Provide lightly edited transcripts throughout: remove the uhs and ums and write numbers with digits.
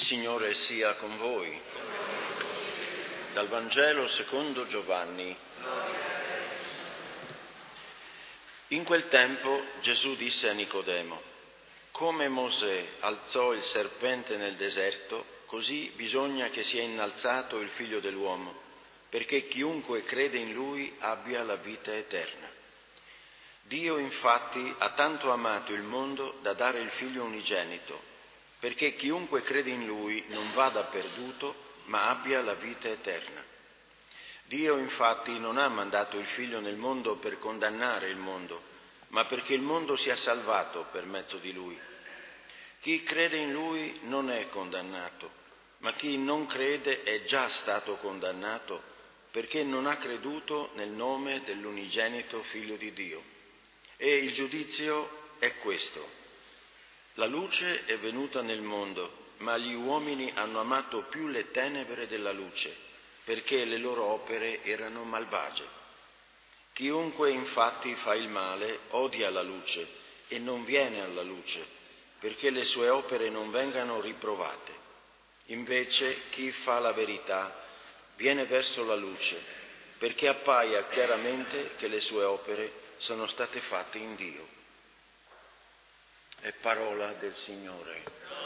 Signore sia con voi. Dal Vangelo secondo Giovanni. In quel tempo Gesù disse a Nicodemo: come Mosè alzò il serpente nel deserto, così bisogna che sia innalzato il Figlio dell'uomo, perché chiunque crede in Lui abbia la vita eterna. Dio infatti ha tanto amato il mondo da dare il Figlio unigenito, perché chiunque crede in Lui non vada perduto, ma abbia la vita eterna. Dio infatti non ha mandato il Figlio nel mondo per condannare il mondo, ma perché il mondo sia salvato per mezzo di Lui. Chi crede in Lui non è condannato, ma chi non crede è già stato condannato, perché non ha creduto nel nome dell'unigenito Figlio di Dio. E il giudizio è questo: la luce è venuta nel mondo, ma gli uomini hanno amato più le tenebre della luce, perché le loro opere erano malvagie. Chiunque infatti fa il male odia la luce e non viene alla luce, perché le sue opere non vengano riprovate. Invece chi fa la verità viene verso la luce, perché appaia chiaramente che le sue opere sono state fatte in Dio. È parola del Signore.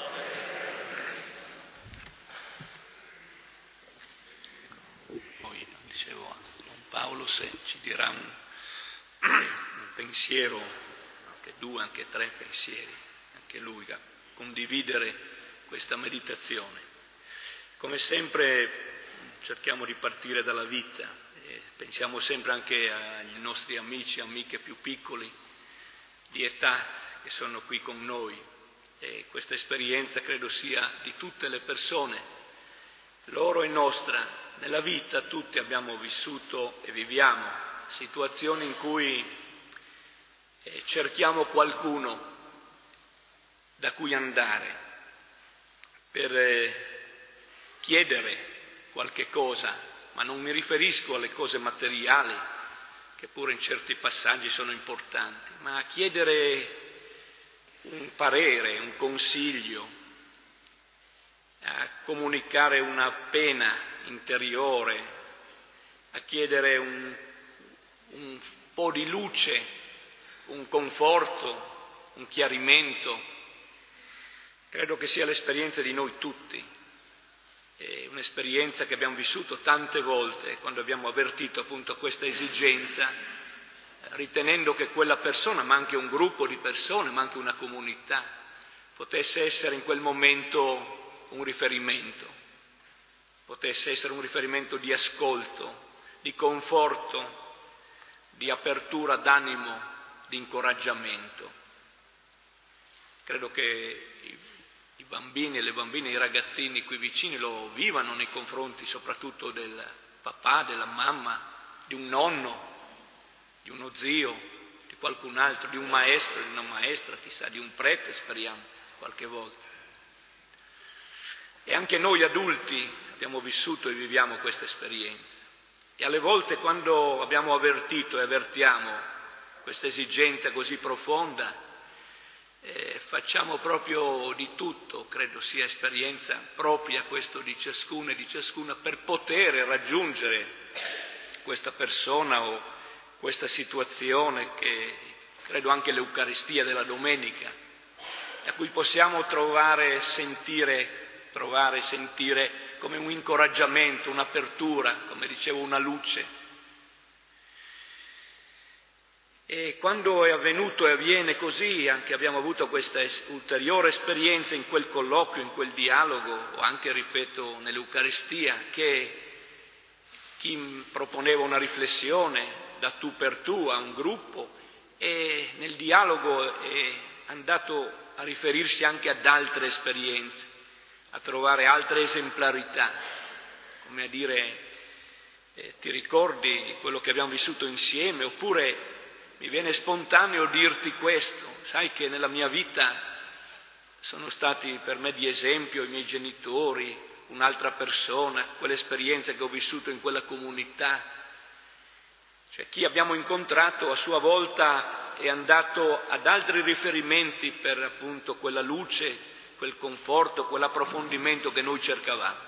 Poi dicevo a Don Paolo se ci dirà un pensiero, anche due, anche tre pensieri, anche lui a condividere questa meditazione. Come sempre cerchiamo di partire dalla vita e pensiamo sempre anche ai nostri amici e amiche più piccoli di età che sono qui con noi, e questa esperienza credo sia di tutte le persone, loro e nostra. Nella vita tutti abbiamo vissuto e viviamo situazioni in cui cerchiamo qualcuno da cui andare per chiedere qualche cosa, ma non mi riferisco alle cose materiali, che pure in certi passaggi sono importanti, ma a chiedere un parere, un consiglio, a comunicare una pena interiore, a chiedere un po' di luce, un conforto, un chiarimento. Credo che sia l'esperienza di noi tutti. È un'esperienza che abbiamo vissuto tante volte quando abbiamo avvertito appunto questa esigenza, ritenendo che quella persona, ma anche un gruppo di persone, ma anche una comunità, potesse essere in quel momento un riferimento, potesse essere un riferimento di ascolto, di conforto, di apertura d'animo, di incoraggiamento. Credo che i bambini e le bambine, i ragazzini qui vicini lo vivano nei confronti soprattutto del papà, della mamma, di un nonno, di uno zio, di qualcun altro, di un maestro, di una maestra, chissà, di un prete, speriamo, qualche volta. E anche noi adulti abbiamo vissuto e viviamo questa esperienza. E alle volte quando abbiamo avvertito e avvertiamo questa esigenza così profonda, facciamo proprio di tutto, credo sia esperienza propria questo di ciascuno e di ciascuna, per poter raggiungere questa persona o questa situazione che credo anche l'Eucaristia della domenica, a cui possiamo provare e sentire come un incoraggiamento, un'apertura, come dicevo, una luce. E quando è avvenuto e avviene così, anche abbiamo avuto questa ulteriore esperienza in quel colloquio, in quel dialogo, o anche, ripeto, nell'Eucaristia, che chi proponeva una riflessione da tu per tu a un gruppo, e nel dialogo è andato a riferirsi anche ad altre esperienze, a trovare altre esemplarità, come a dire ti ricordi di quello che abbiamo vissuto insieme, oppure mi viene spontaneo dirti questo, sai che nella mia vita sono stati per me di esempio i miei genitori, un'altra persona, quell'esperienza che ho vissuto in quella comunità. Cioè chi abbiamo incontrato a sua volta è andato ad altri riferimenti per appunto quella luce quel conforto, quell'approfondimento che noi cercavamo.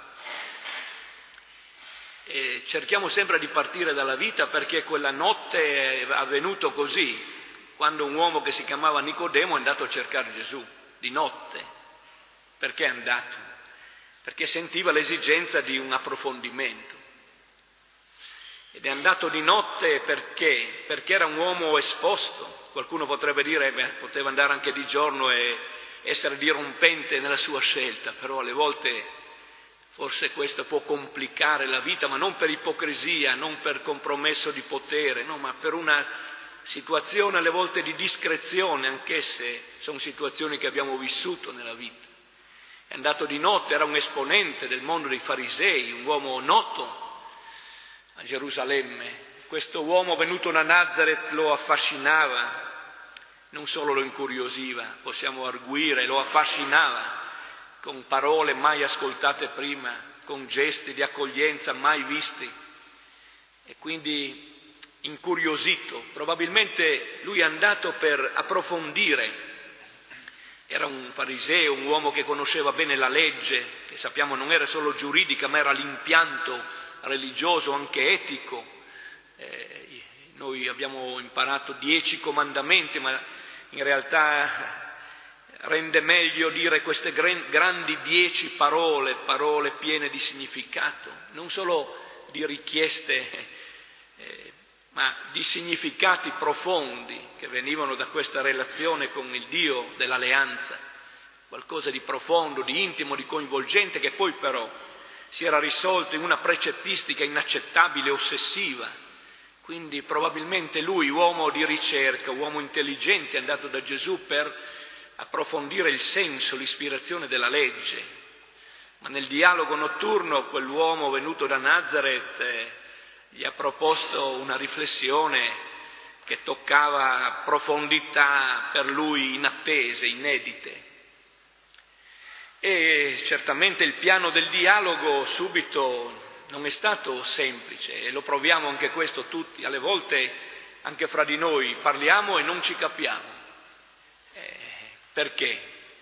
E cerchiamo sempre di partire dalla vita, perché quella notte è avvenuto così, quando un uomo che si chiamava Nicodemo è andato a cercare Gesù, di notte. Perché è andato? Perché sentiva l'esigenza di un approfondimento. Ed è andato di notte perché? Perché era un uomo esposto. Qualcuno potrebbe dire, poteva andare anche di giorno e essere dirompente nella sua scelta, però alle volte forse questo può complicare la vita, ma non per ipocrisia, non per compromesso di potere, no, ma per una situazione alle volte di discrezione, anche se sono situazioni che abbiamo vissuto nella vita. È andato di notte, era un esponente del mondo dei farisei, un uomo noto a Gerusalemme. Questo uomo venuto da Nazaret lo affascinava, non solo lo incuriosiva, possiamo arguire, lo affascinava con parole mai ascoltate prima, con gesti di accoglienza mai visti, e quindi incuriosito. Probabilmente lui è andato per approfondire. Era un fariseo, un uomo che conosceva bene la legge, che sappiamo non era solo giuridica, ma era l'impianto religioso, anche etico. Noi abbiamo imparato 10 comandamenti, ma in realtà rende meglio dire queste grandi 10 parole piene di significato, non solo di richieste, ma di significati profondi che venivano da questa relazione con il Dio dell'alleanza, qualcosa di profondo, di intimo, di coinvolgente, che poi però si era risolto in una precettistica inaccettabile, ossessiva. Quindi probabilmente lui, uomo di ricerca, uomo intelligente, è andato da Gesù per approfondire il senso, l'ispirazione della legge. Ma nel dialogo notturno quell'uomo venuto da Nazaret gli ha proposto una riflessione che toccava profondità per lui inattese, inedite. E certamente il piano del dialogo subito non è stato semplice, e lo proviamo anche questo tutti. Alle volte anche fra di noi parliamo e non ci capiamo. Perché?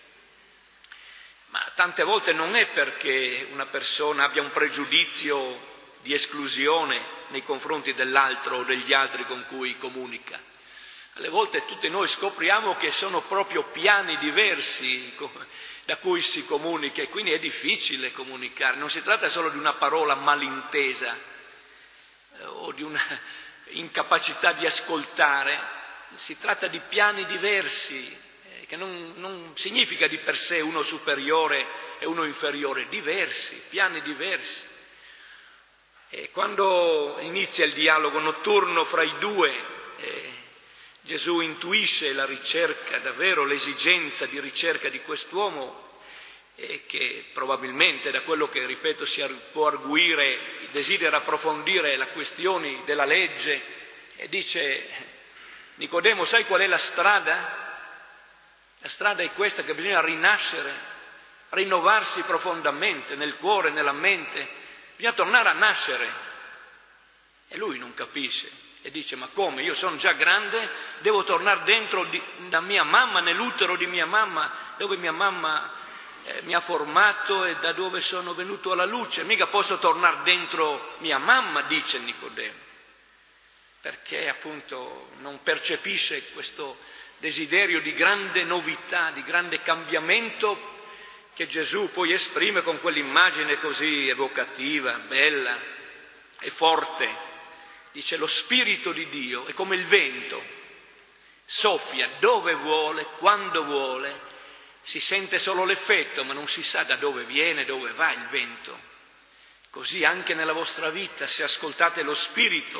Ma tante volte non è perché una persona abbia un pregiudizio di esclusione nei confronti dell'altro o degli altri con cui comunica. Alle volte tutti noi scopriamo che sono proprio piani diversi da cui si comunica, e quindi è difficile comunicare. Non si tratta solo di una parola malintesa o di una incapacità di ascoltare, si tratta di piani diversi, che non significa di per sé uno superiore e uno inferiore, diversi, piani diversi. E quando inizia il dialogo notturno fra i due, Gesù intuisce la ricerca, davvero l'esigenza di ricerca di quest'uomo, che probabilmente, da quello che, ripeto, si può arguire, desidera approfondire le questioni della legge, e dice: Nicodemo, sai qual è la strada? La strada è questa, che bisogna rinascere, rinnovarsi profondamente nel cuore, nella mente, bisogna tornare a nascere. E lui non capisce e dice: ma come? Io sono già grande, devo tornare dentro da mia mamma, nell'utero di mia mamma, dove mia mamma mi ha formato e da dove sono venuto alla luce, mica posso tornare dentro mia mamma, dice Nicodemo, perché appunto non percepisce questo desiderio di grande novità, di grande cambiamento, che Gesù poi esprime con quell'immagine così evocativa, bella e forte. Dice: lo Spirito di Dio è come il vento, soffia dove vuole, quando vuole, si sente solo l'effetto, ma non si sa da dove viene, dove va il vento. Così anche nella vostra vita, se ascoltate lo Spirito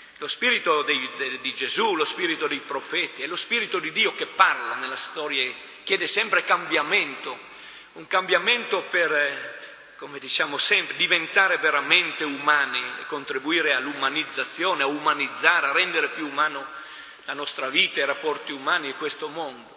di Gesù, lo Spirito dei profeti, è lo Spirito di Dio che parla nella storia e chiede sempre cambiamento, un cambiamento per, come diciamo sempre, diventare veramente umani e contribuire all'umanizzazione, a umanizzare, a rendere più umano la nostra vita, i rapporti umani e questo mondo.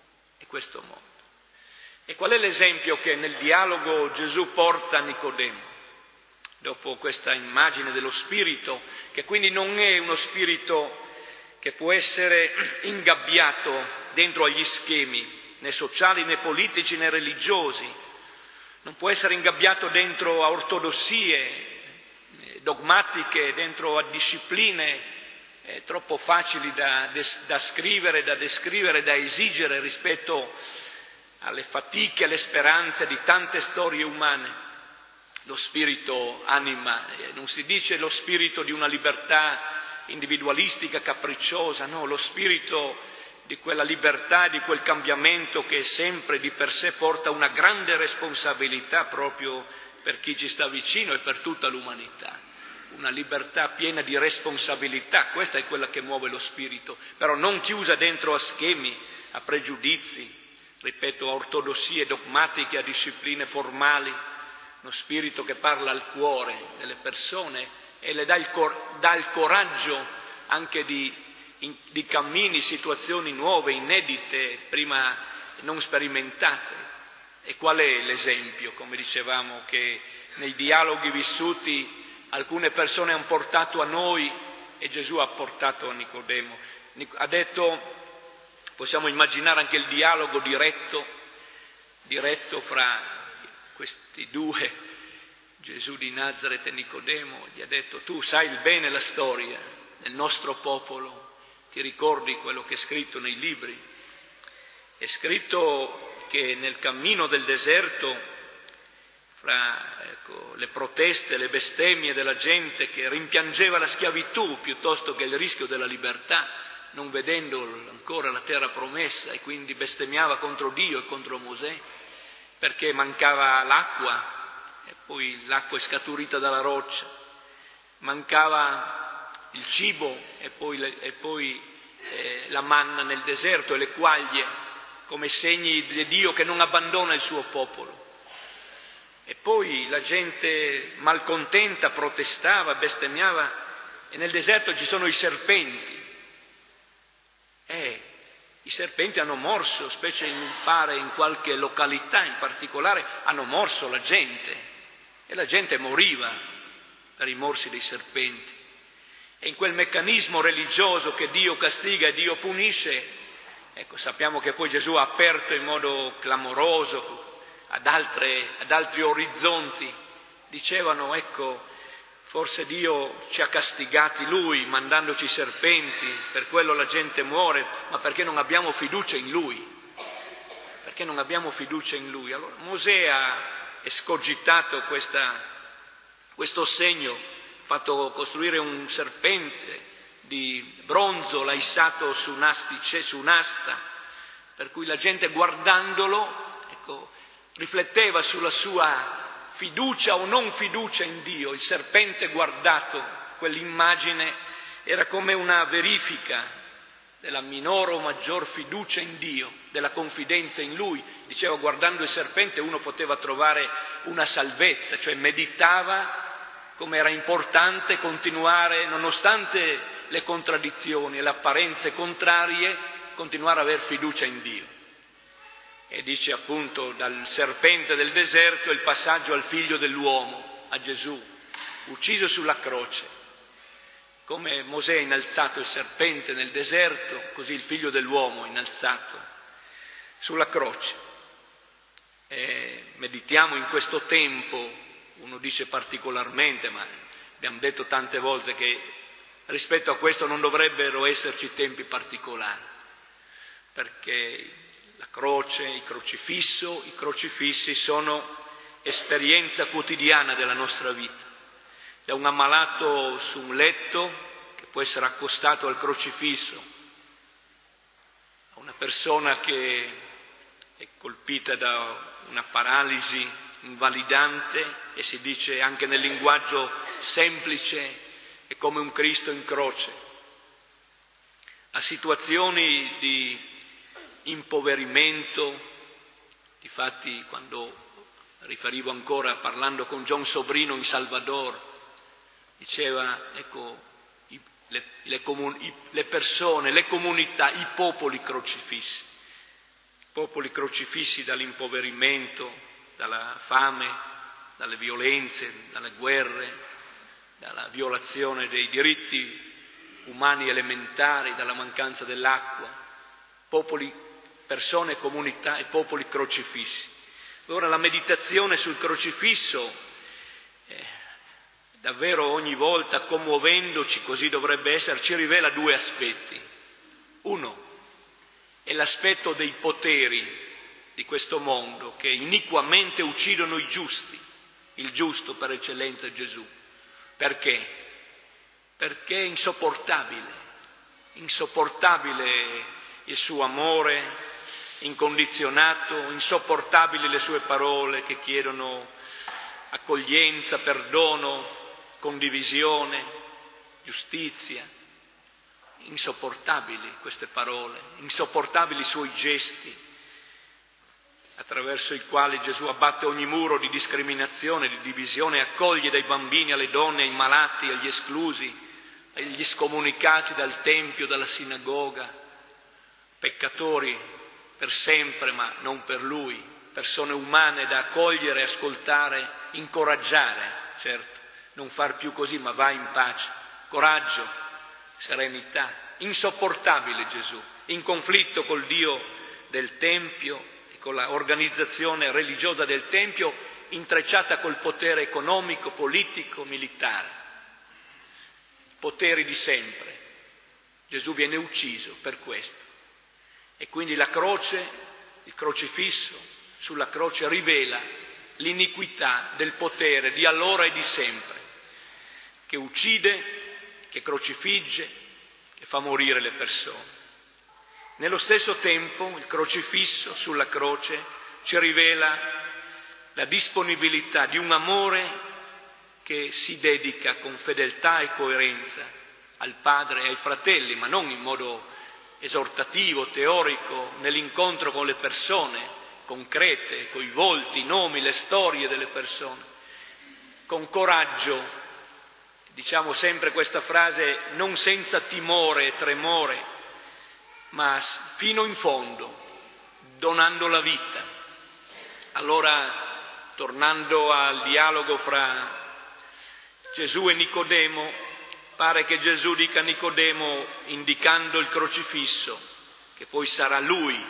E qual è l'esempio che nel dialogo Gesù porta a Nicodemo? Dopo questa immagine dello spirito, che quindi non è uno spirito che può essere ingabbiato dentro agli schemi, né sociali, né politici, né religiosi. Non può essere ingabbiato dentro a ortodossie dogmatiche, dentro a discipline troppo facili da scrivere, da descrivere, da esigere rispetto alle fatiche, alle speranze di tante storie umane. Lo spirito anima, non si dice lo spirito di una libertà individualistica, capricciosa, no, lo spirito di quella libertà, di quel cambiamento che sempre di per sé porta una grande responsabilità proprio per chi ci sta vicino e per tutta l'umanità. Una libertà piena di responsabilità, questa è quella che muove lo spirito, però non chiusa dentro a schemi, a pregiudizi, ripeto, a ortodossie dogmatiche, a discipline formali, uno spirito che parla al cuore delle persone e le dà il coraggio anche di cammini, situazioni nuove, inedite, prima non sperimentate. E qual è l'esempio? Come dicevamo, che nei dialoghi vissuti alcune persone hanno portato a noi e Gesù ha portato a Nicodemo. Ha detto, possiamo immaginare anche il dialogo diretto fra questi due, Gesù di Nazaret e Nicodemo. Gli ha detto: tu sai bene la storia del nostro popolo, ti ricordi quello che è scritto nei libri? È scritto che nel cammino del deserto, fra le proteste, le bestemmie della gente che rimpiangeva la schiavitù piuttosto che il rischio della libertà, non vedendo ancora la terra promessa, e quindi bestemmiava contro Dio e contro Mosè perché mancava l'acqua, e poi l'acqua è scaturita dalla roccia, mancava il cibo e poi la manna nel deserto e le quaglie come segni di Dio che non abbandona il suo popolo. E poi la gente malcontenta protestava, bestemmiava, e nel deserto ci sono i serpenti. I serpenti hanno morso, specie in qualche località in particolare, hanno morso la gente e la gente moriva per i morsi dei serpenti. E in quel meccanismo religioso che Dio castiga e Dio punisce, sappiamo che poi Gesù ha aperto in modo clamoroso ad altri orizzonti. Dicevano, forse Dio ci ha castigati Lui mandandoci serpenti, per quello la gente muore, ma perché non abbiamo fiducia in Lui. Perché non abbiamo fiducia in Lui. Allora Mosè ha escogitato questo segno, fatto costruire un serpente di bronzo, l'ha issato su un'asta, per cui la gente guardandolo, rifletteva sulla sua fiducia o non fiducia in Dio. Il serpente guardato, quell'immagine, era come una verifica della minore o maggior fiducia in Dio, della confidenza in Lui. Diceva, guardando il serpente uno poteva trovare una salvezza, cioè meditava come era importante continuare, nonostante le contraddizioni e le apparenze contrarie, continuare ad aver fiducia in Dio. E dice appunto dal serpente del deserto il passaggio al figlio dell'uomo, a Gesù, ucciso sulla croce. Come Mosè ha innalzato il serpente nel deserto, così il figlio dell'uomo è innalzato sulla croce. E meditiamo in questo tempo, uno dice particolarmente, ma abbiamo detto tante volte che rispetto a questo non dovrebbero esserci tempi particolari, perché la croce, il crocifissi sono esperienza quotidiana della nostra vita. Da un ammalato su un letto che può essere accostato al crocifisso, a una persona che è colpita da una paralisi invalidante e si dice anche nel linguaggio semplice è come un Cristo in croce, a situazioni di impoverimento. Difatti, quando riferivo ancora parlando con John Sobrino in Salvador, diceva, le persone, le comunità, i popoli crocifissi dall'impoverimento, dalla fame, dalle violenze, dalle guerre, dalla violazione dei diritti umani elementari, dalla mancanza dell'acqua, popoli persone, comunità e popoli crocifissi. Allora la meditazione sul crocifisso, davvero ogni volta commuovendoci, così dovrebbe essere, ci rivela due aspetti. Uno è l'aspetto dei poteri di questo mondo che iniquamente uccidono i giusti, il giusto per eccellenza è Gesù. Perché? Perché è insopportabile il suo amore incondizionato, insopportabili le sue parole che chiedono accoglienza, perdono, condivisione, giustizia. Insopportabili queste parole, insopportabili i suoi gesti, attraverso i quali Gesù abbatte ogni muro di discriminazione, di divisione, accoglie dai bambini alle donne, ai malati, agli esclusi, agli scomunicati dal Tempio, dalla sinagoga, peccatori per sempre ma non per Lui, persone umane da accogliere, ascoltare, incoraggiare, certo, non far più così ma vai in pace, coraggio, serenità. Insopportabile Gesù, in conflitto col Dio del Tempio, con l'organizzazione religiosa del Tempio, intrecciata col potere economico, politico, militare. Poteri di sempre. Gesù viene ucciso per questo. E quindi la croce, il crocifisso, sulla croce rivela l'iniquità del potere di allora e di sempre, che uccide, che crocifigge, che fa morire le persone. Nello stesso tempo il crocifisso sulla croce ci rivela la disponibilità di un amore che si dedica con fedeltà e coerenza al Padre e ai fratelli, ma non in modo esortativo, teorico, nell'incontro con le persone concrete, coi volti, i nomi, le storie delle persone, con coraggio, diciamo sempre questa frase, non senza timore e tremore, ma fino in fondo, donando la vita. Allora, tornando al dialogo fra Gesù e Nicodemo, pare che Gesù dica a Nicodemo, indicando il crocifisso, che poi sarà lui,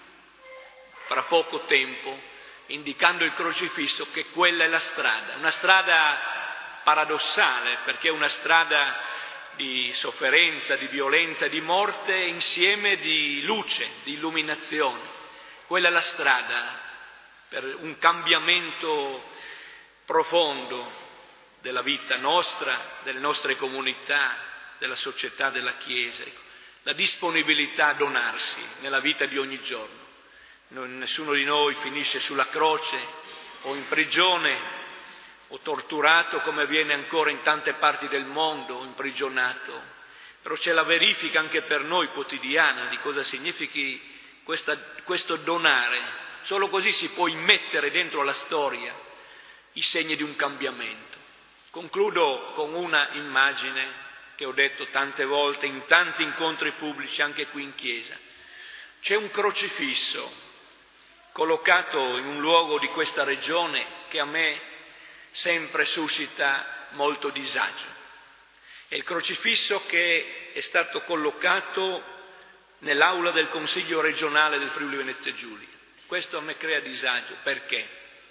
fra poco tempo, indicando il crocifisso, che quella è la strada, una strada paradossale, perché è una strada di sofferenza, di violenza, di morte, insieme di luce, di illuminazione. Quella è la strada per un cambiamento profondo della vita nostra, delle nostre comunità, della società, della Chiesa. La disponibilità a donarsi nella vita di ogni giorno. Nessuno di noi finisce sulla croce o in prigione o torturato come avviene ancora in tante parti del mondo, imprigionato. Però c'è la verifica anche per noi quotidiana di cosa significhi questo donare. Solo così si può immettere dentro la storia i segni di un cambiamento. Concludo con una immagine che ho detto tante volte in tanti incontri pubblici, anche qui in chiesa. C'è un crocifisso collocato in un luogo di questa regione che a me sempre suscita molto disagio. È il crocifisso che è stato collocato nell'aula del Consiglio regionale del Friuli Venezia Giulia. Questo a me crea disagio. Perché?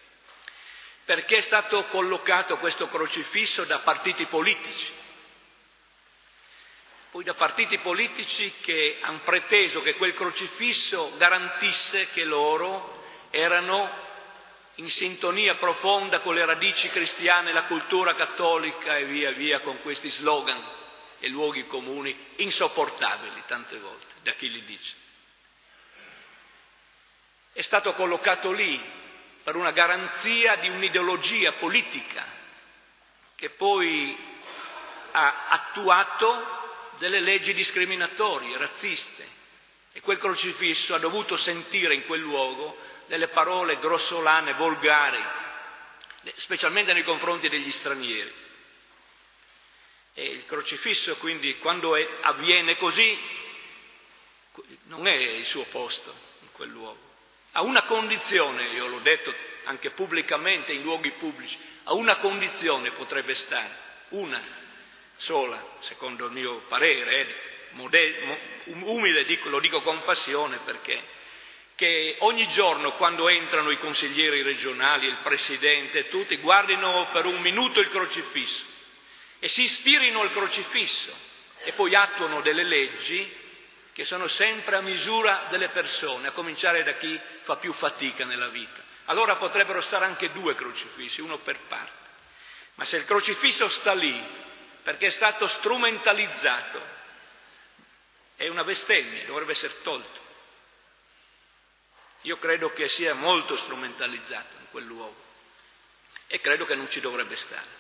Perché è stato collocato questo crocifisso da partiti politici. Poi da partiti politici che hanno preteso che quel crocifisso garantisse che loro erano in sintonia profonda con le radici cristiane, la cultura cattolica e via via, con questi slogan e luoghi comuni insopportabili tante volte da chi li dice. È stato collocato lì per una garanzia di un'ideologia politica che poi ha attuato delle leggi discriminatorie, razziste, e quel crocifisso ha dovuto sentire in quel luogo delle parole grossolane, volgari, specialmente nei confronti degli stranieri. E il crocifisso quindi, quando avviene così, non è il suo posto in quel luogo. A una condizione, io l'ho detto anche pubblicamente in luoghi pubblici, a una condizione potrebbe stare, una sola, secondo il mio parere, umile, lo dico con passione, perché che ogni giorno quando entrano i consiglieri regionali, il presidente, tutti guardino per un minuto il crocifisso e si ispirino al crocifisso e poi attuano delle leggi che sono sempre a misura delle persone, a cominciare da chi fa più fatica nella vita. Allora potrebbero stare anche 2 crocifissi, uno per parte. Ma se il crocifisso sta lì perché è stato strumentalizzato, è una bestemmia, dovrebbe essere tolto. Io credo che sia molto strumentalizzato in quel luogo e credo che non ci dovrebbe stare.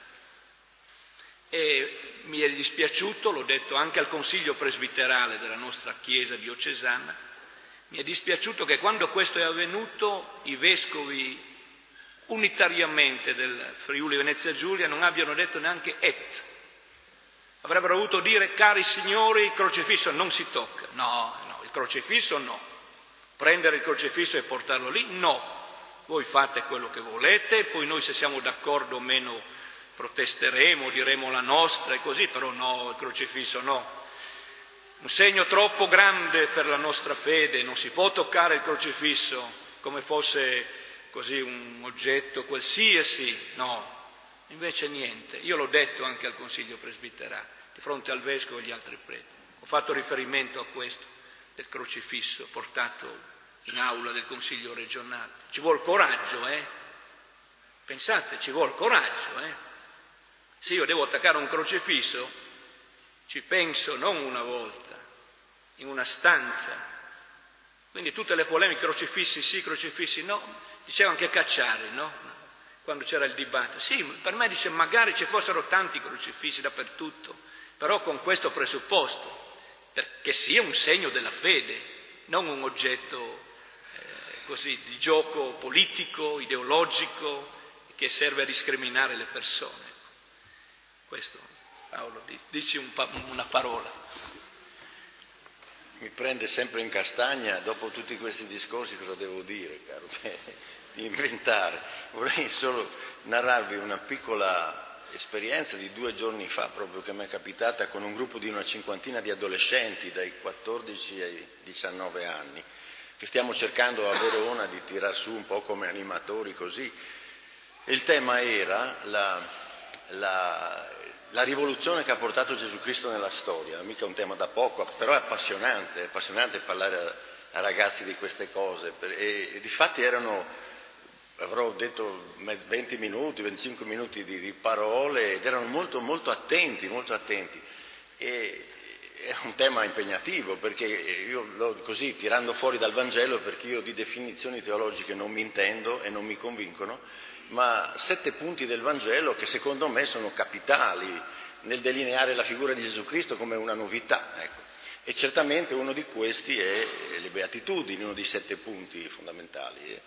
E mi è dispiaciuto, l'ho detto anche al Consiglio presbiterale della nostra Chiesa diocesana, mi è dispiaciuto che quando questo è avvenuto i vescovi unitariamente del Friuli Venezia Giulia non abbiano detto neanche et. Avrebbero dovuto dire: cari signori, il crocifisso non si tocca. No, il crocifisso no. Prendere il crocifisso e portarlo lì? No. Voi fate quello che volete, poi noi se siamo d'accordo o meno protesteremo, diremo la nostra e così, però no, il crocifisso no. Un segno troppo grande per la nostra fede, non si può toccare il crocifisso come fosse così un oggetto qualsiasi, no. Invece niente, io l'ho detto anche al Consiglio presbiterale, di fronte al Vescovo e agli altri preti. Ho fatto riferimento a questo, del crocifisso portato in aula del Consiglio regionale. Ci vuol coraggio, Pensate, ci vuol coraggio, Se io devo attaccare un crocifisso, ci penso non una volta, in una stanza. Quindi tutte le polemiche, crocifissi sì, crocifissi no, diceva anche Cacciari, no? Quando c'era il dibattito. Sì, per me dice magari ci fossero tanti crocifissi dappertutto, però con questo presupposto, perché sia un segno della fede, non un oggetto così di gioco politico, ideologico, che serve a discriminare le persone. Questo, Paolo, dici una parola. Mi prende sempre in castagna, dopo tutti questi discorsi cosa devo dire, caro? Di inventare. Vorrei solo narrarvi una piccola esperienza di 2 giorni fa, proprio che mi è capitata con un gruppo di una 50ina di adolescenti dai 14 ai 19 anni, che stiamo cercando a Verona di tirar su un po' come animatori così. E il tema era la rivoluzione che ha portato Gesù Cristo nella storia. Mica un tema da poco, però è appassionante parlare a ragazzi di queste cose. E difatti avrò detto 20 minuti, 25 minuti di parole, ed erano molto, molto attenti. E è un tema impegnativo, perché io l'ho così tirando fuori dal Vangelo, perché io di definizioni teologiche non mi intendo e non mi convincono, ma 7 punti del Vangelo che secondo me sono capitali nel delineare la figura di Gesù Cristo come una novità, ecco. E certamente uno di questi è le Beatitudini, uno dei 7 punti fondamentali.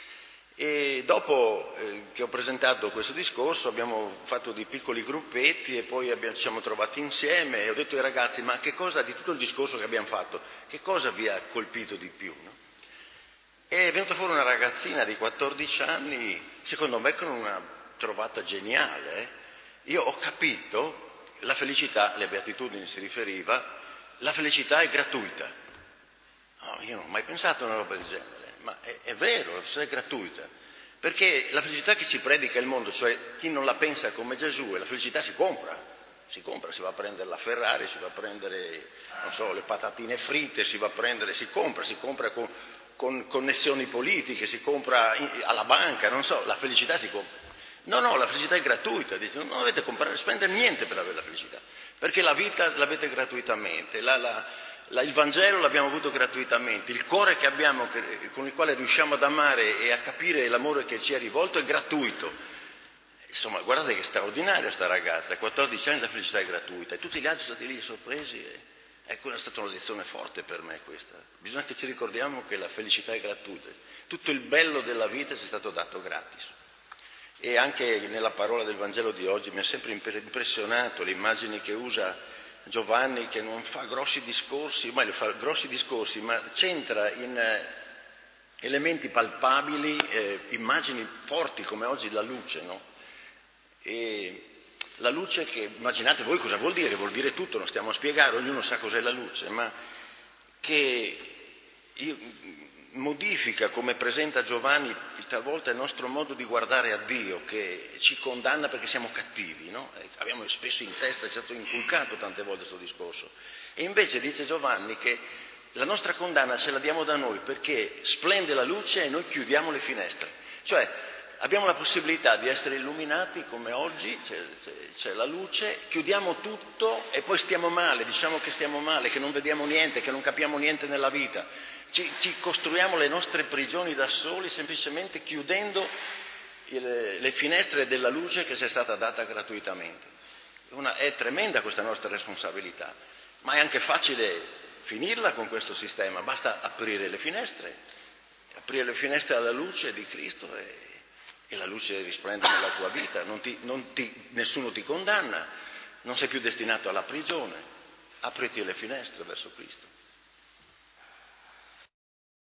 E dopo che ho presentato questo discorso abbiamo fatto dei piccoli gruppetti e poi ci siamo trovati insieme e ho detto ai ragazzi: ma che cosa di tutto il discorso che abbiamo fatto, che cosa vi ha colpito di più, no? E è venuta fuori una ragazzina di 14 anni, secondo me con una trovata geniale. Io ho capito, la felicità, le Beatitudini si riferiva, la felicità è gratuita. No, io non ho mai pensato a una roba del genere. Ma è vero, la felicità è gratuita, perché la felicità che ci predica il mondo, cioè chi non la pensa come Gesù, e la felicità si compra, si va a prendere la Ferrari, si va a prendere, non so, le patatine fritte, si compra con connessioni politiche, si compra alla banca, non so, la felicità si compra. No, la felicità è gratuita, dice, non dovete spendere niente per avere la felicità, perché la vita l'avete gratuitamente, il Vangelo l'abbiamo avuto gratuitamente, il cuore che abbiamo, con il quale riusciamo ad amare e a capire l'amore che ci è rivolto è gratuito. Insomma, guardate che straordinaria sta ragazza, a 14 anni la felicità è gratuita, e tutti gli altri sono stati lì sorpresi. Ecco, è stata una lezione forte per me questa. Bisogna che ci ricordiamo che la felicità è gratuita, tutto il bello della vita ci è stato dato gratis. E anche nella parola del Vangelo di oggi mi ha sempre impressionato le immagini che usa Giovanni, che non fa grossi discorsi, ma c'entra in elementi palpabili, immagini forti come oggi la luce, no? E la luce che, immaginate voi cosa vuol dire tutto, non stiamo a spiegare, ognuno sa cos'è la luce, ma che io modifica, come presenta Giovanni, talvolta il nostro modo di guardare a Dio, che ci condanna perché siamo cattivi, no? Abbiamo spesso in testa, ci è stato inculcato tante volte questo discorso. E invece dice Giovanni che la nostra condanna ce la diamo da noi perché splende la luce e noi chiudiamo le finestre. Cioè abbiamo la possibilità di essere illuminati come oggi, c'è la luce, chiudiamo tutto e poi stiamo male, diciamo che stiamo male, che non vediamo niente, che non capiamo niente nella vita. Ci costruiamo le nostre prigioni da soli semplicemente chiudendo le finestre della luce che ci è stata data gratuitamente. È tremenda questa nostra responsabilità, ma è anche facile finirla con questo sistema, basta aprire le finestre alla luce di Cristo e la luce risplende nella tua vita, nessuno ti condanna, non sei più destinato alla prigione, apriti le finestre verso Cristo.